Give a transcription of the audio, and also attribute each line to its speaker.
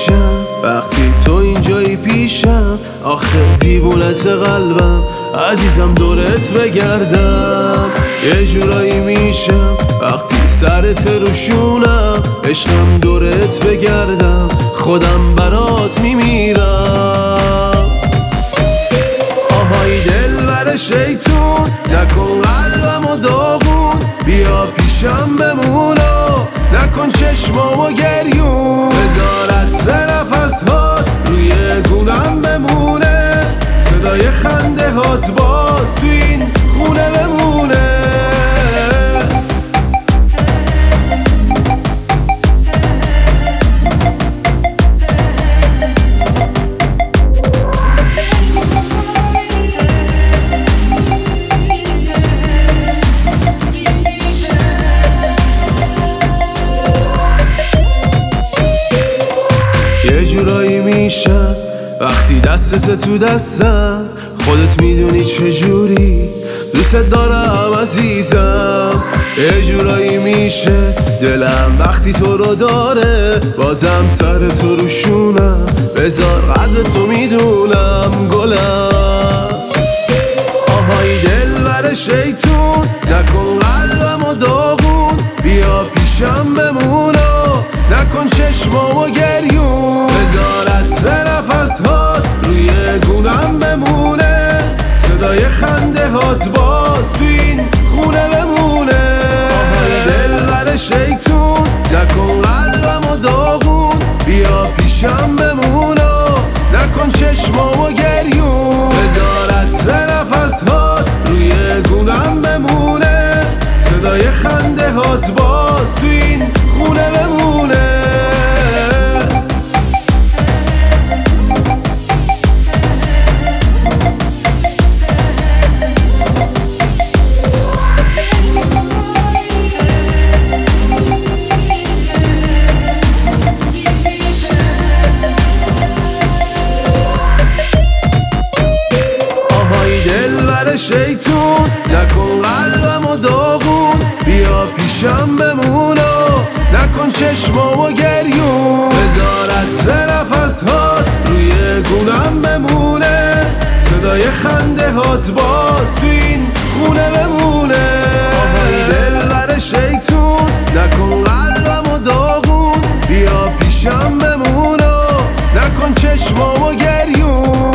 Speaker 1: میشم وقتی تو اینجایی پیشم. آخه دیوونت قلبم عزیزم دورت بگردم. یه جورایی میشم وقتی سرت روشونم. عشقم دورت بگردم خودم برات میمیرم. آهای دلبر شیطون نکن قلبمو داغون. بیا پیشم بمونا نکن چشمامو گریون. بذارت به نفسهات روی گونم بمونه. صدای خنده هات باز تو این خونه بمونه. یه جورایی میشم وقتی دستت تو دستم. خودت میدونی چجوری دوست دارم عزیزم. یه جورایی میشه دلم وقتی تو رو داره. بازم سر تو روشونم بذار قدر تو میدونم گلم. آهای دلبر شیطون نکن قلبمو داغون. بیا پیشم بمونا نکن چشمامو گریون. بذارت به نفسهات روی گونم بمونه. صدای خنده هات باز تو این خونه بمونه. آهای دلبر شیطون نکن قلبمو داغون. بیا پیشم بمونا نکن چشمامو گریون. بذارت به نفسهات روی گونم بمونه. صدای خنده هات باز تو این خونه بمونه. شیطون نکن قلبمو داغون. بیا پیشم بمونا نکن چشمامو گریون. بذارت به نفسهات روی گونم بمونه. صدای خنده هات باز تو این خونه بمونه. آهای دلبر شیطون نکن قلبمو داغون. بیا پیشم بمونا نکن چشمامو گریون.